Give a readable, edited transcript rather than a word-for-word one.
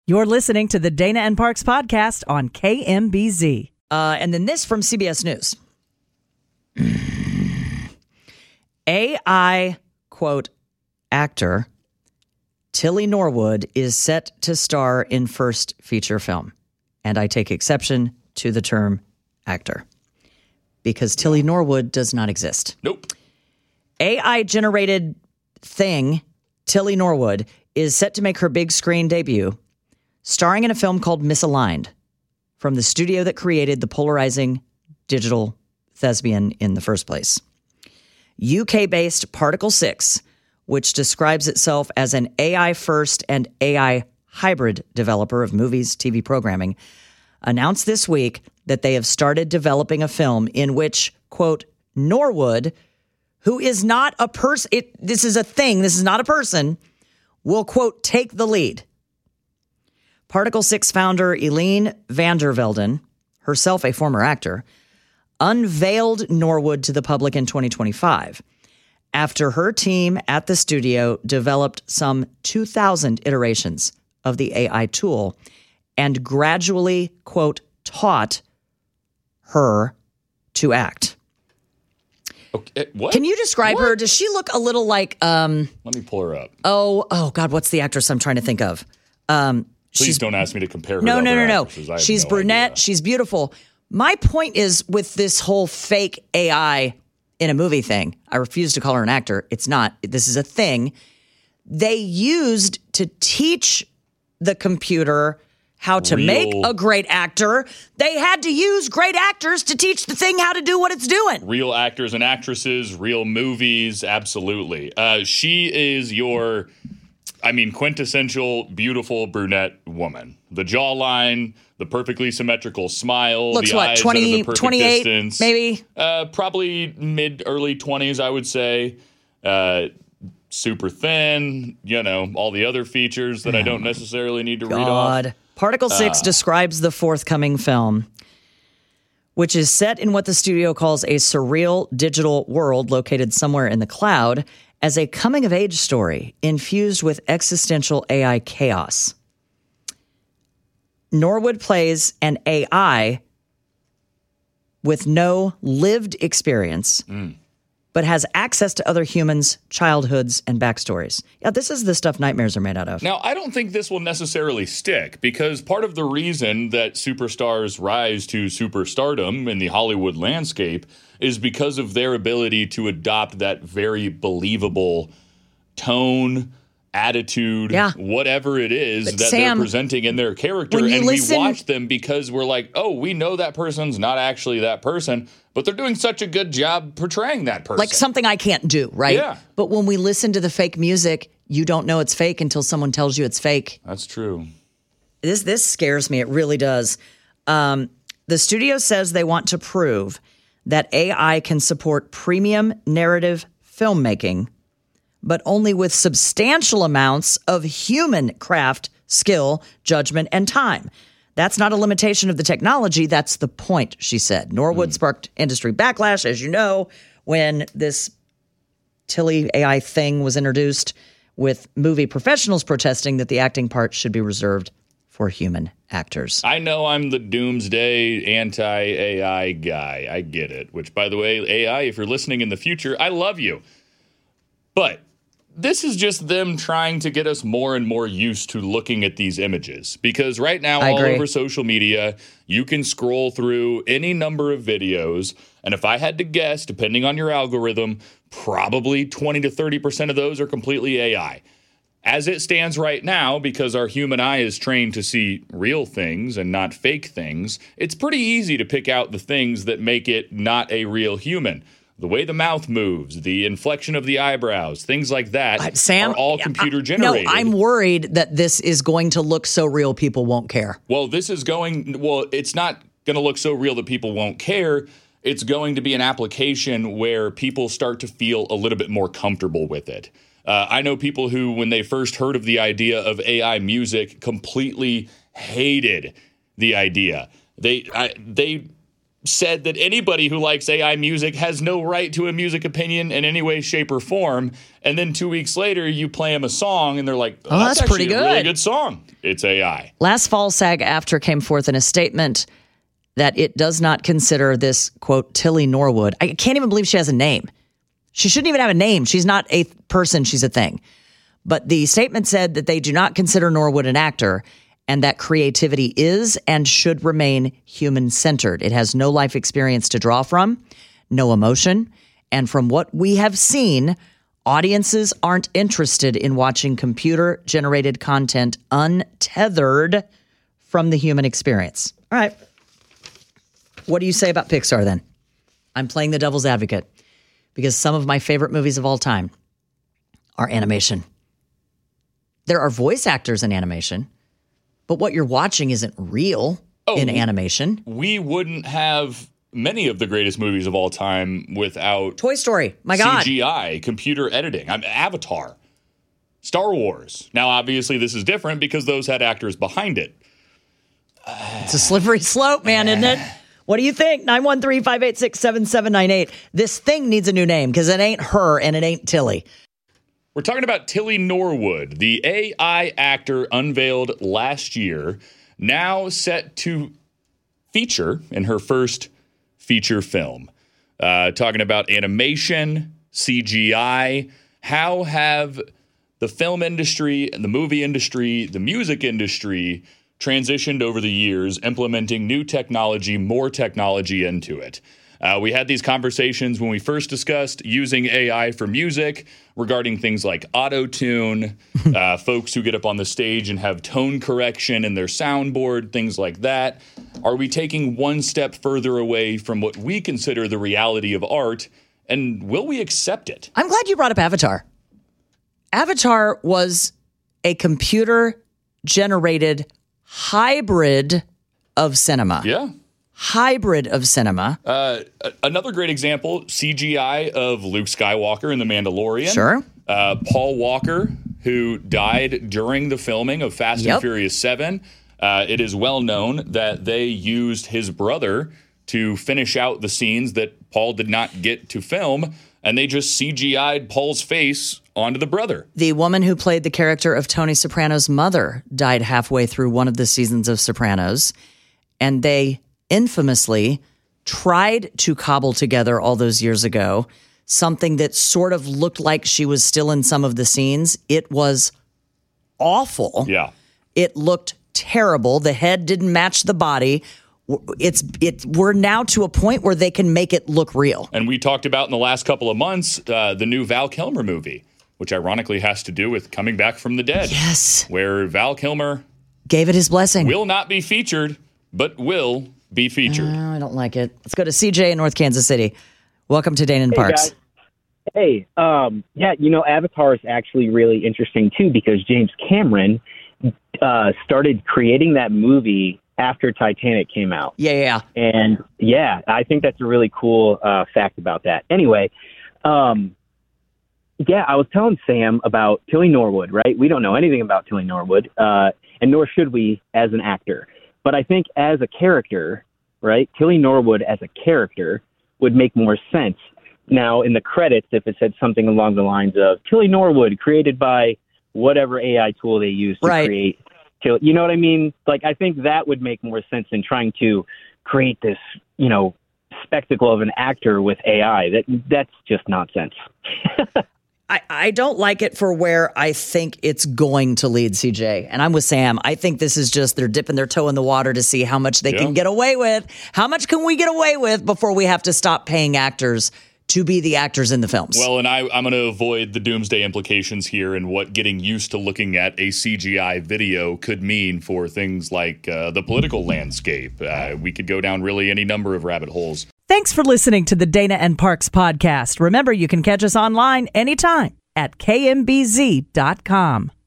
You're listening to the Dana and Parks podcast on KMBZ. And then this from CBS News. AI, quote, actor Tilly Norwood is set to star in first feature film. And I take exception to the term actor because Tilly Norwood does not exist. Nope. AI-generated thing, Tilly Norwood, is set to make her big screen debut, starring in a film called Misaligned, from the studio that created the polarizing digital thespian in the first place. UK-based Particle 6, which describes itself as an AI-first and AI hybrid developer of movies, TV programming, announced this week that they have started developing a film in which, quote, Norwood, who is not a person, this is a thing, this is not a person, will, quote, take the lead. Particle 6 founder Eileen van der Velden, herself a former actor, unveiled Norwood to the public in 2025 after her team at the studio developed some 2,000 iterations of the AI tool and gradually, quote, taught her to act. Okay, what? Can you describe her? Does she look a little like... Let me pull her up. Oh, God, what's the actress I'm trying to think of? Please don't ask me to compare her No. to other actresses. I have She's no brunette. idea. She's beautiful. My point is with this whole fake AI in a movie thing, I refuse to call her an actor. It's not. This is a thing. They used to teach the computer how to make a great actor. They had to use great actors to teach the thing how to do what it's doing. Real actors and actresses, real movies, absolutely. She is your... quintessential beautiful brunette woman. The jawline, the perfectly symmetrical smile, Looks the what, eyes 20, that are the perfect 28, distance. maybe? Probably mid-early 20s, I would say. Super thin, all the other features that I don't necessarily need to read off. Particle 6 describes the forthcoming film, which is set in what the studio calls a surreal digital world located somewhere in the cloud, as a coming-of-age story infused with existential AI chaos. Norwood plays an AI with no lived experience, but has access to other humans' childhoods and backstories. Yeah, this is the stuff nightmares are made out of. Now, I don't think this will necessarily stick because part of the reason that superstars rise to superstardom in the Hollywood landscape is because of their ability to adopt that very believable tone, attitude, whatever it is that they're presenting in their character. And we watch them because we're like, oh, we know that person's not actually that person, but they're doing such a good job portraying that person. Like something I can't do, right? Yeah. But when we listen to the fake music, you don't know it's fake until someone tells you it's fake. That's true. This scares me. It really does. The studio says they want to prove that AI can support premium narrative filmmaking, but only with substantial amounts of human craft, skill, judgment, and time. That's not a limitation of the technology. That's the point, she said. Norwood sparked industry backlash, as you know, when this Tilly AI thing was introduced, with movie professionals protesting that the acting part should be reserved for human actors. I know I'm the doomsday anti-AI guy. I get it. Which, by the way, AI, if you're listening in the future, I love you. But this is just them trying to get us more and more used to looking at these images. Because right now, all over social media, you can scroll through any number of videos. And if I had to guess, depending on your algorithm, probably 20 to 30% of those are completely AI. As it stands right now, because our human eye is trained to see real things and not fake things, it's pretty easy to pick out the things that make it not a real human. The way the mouth moves, the inflection of the eyebrows, things like that are all computer generated. No, I'm worried that this is going to look so real people won't care. Well, it's not going to look so real that people won't care. It's going to be an application where people start to feel a little bit more comfortable with it. I know people who, when they first heard of the idea of AI music, completely hated the idea. They said that anybody who likes AI music has no right to a music opinion in any way, shape, or form. And then 2 weeks later, you play them a song and they're like, oh, that's pretty actually good. a really good song. It's AI. Last fall, SAG-AFTRA came forth in a statement that it does not consider this, quote, Tilly Norwood. I can't even believe she has a name. She shouldn't even have a name. She's not a person. She's a thing. But the statement said that they do not consider Norwood an actor and that creativity is and should remain human-centered. It has no life experience to draw from, no emotion. And from what we have seen, audiences aren't interested in watching computer-generated content untethered from the human experience. All right. What do you say about Pixar then? I'm playing the devil's advocate because some of my favorite movies of all time are animation. There are voice actors in animation, but what you're watching isn't real in animation. We wouldn't have many of the greatest movies of all time without Toy Story, my God. CGI, computer editing, Avatar, Star Wars. Now, obviously, this is different because those had actors behind it. It's a slippery slope, man, isn't it? What do you think? 913-586-7798. This thing needs a new name because it ain't her and it ain't Tilly. We're talking about Tilly Norwood, the AI actor unveiled last year, now set to feature in her first feature film. Talking about animation, CGI. How have the film industry and the movie industry, the music industry transitioned over the years, implementing new technology, more technology into it? We had these conversations when we first discussed using AI for music regarding things like auto-tune, folks who get up on the stage and have tone correction in their soundboard, things like that. Are we taking one step further away from what we consider the reality of art, and will we accept it? I'm glad you brought up Avatar. Avatar was a computer-generated hybrid of cinema. Yeah. Hybrid of cinema. Another great example, CGI of Luke Skywalker in The Mandalorian. Sure. Paul Walker, who died during the filming of Fast and Furious 7. It is well known that they used his brother to finish out the scenes that Paul did not get to film, and they just CGI'd Paul's face onto the brother. The woman who played the character of Tony Soprano's mother died halfway through one of the seasons of Sopranos, and they infamously tried to cobble together all those years ago something that sort of looked like she was still in some of the scenes. It was awful. Yeah. It looked terrible. The head didn't match the body. We're now to a point where they can make it look real. And we talked about in the last couple of months the new Val Kilmer movie, which ironically has to do with coming back from the dead. Yes. Where Val Kilmer gave it his blessing. Will not be featured, but will be featured. I don't like it. Let's go to CJ in North Kansas City. Welcome to Dana and Parks. Guys. Hey, Avatar is actually really interesting too because James Cameron started creating that movie after Titanic came out. Yeah. And I think that's a really cool fact about that. Anyway, I was telling Sam about Tilly Norwood, right? We don't know anything about Tilly Norwood, and nor should we as an actor. But I think as a character, right, Tilly Norwood as a character would make more sense. Now, in the credits, if it said something along the lines of Tilly Norwood created by whatever AI tool they use to create, you know what I mean? Like, I think that would make more sense than trying to create this, spectacle of an actor with AI. That's just nonsense. I don't like it for where I think it's going to lead, CJ. And I'm with Sam. I think this is just they're dipping their toe in the water to see how much they can get away with. How much can we get away with before we have to stop paying actors to be the actors in the films? Well, and I'm going to avoid the doomsday implications here and what getting used to looking at a CGI video could mean for things like the political landscape. We could go down really any number of rabbit holes. Thanks for listening to the Dana and Parks podcast. Remember, you can catch us online anytime at kmbz.com.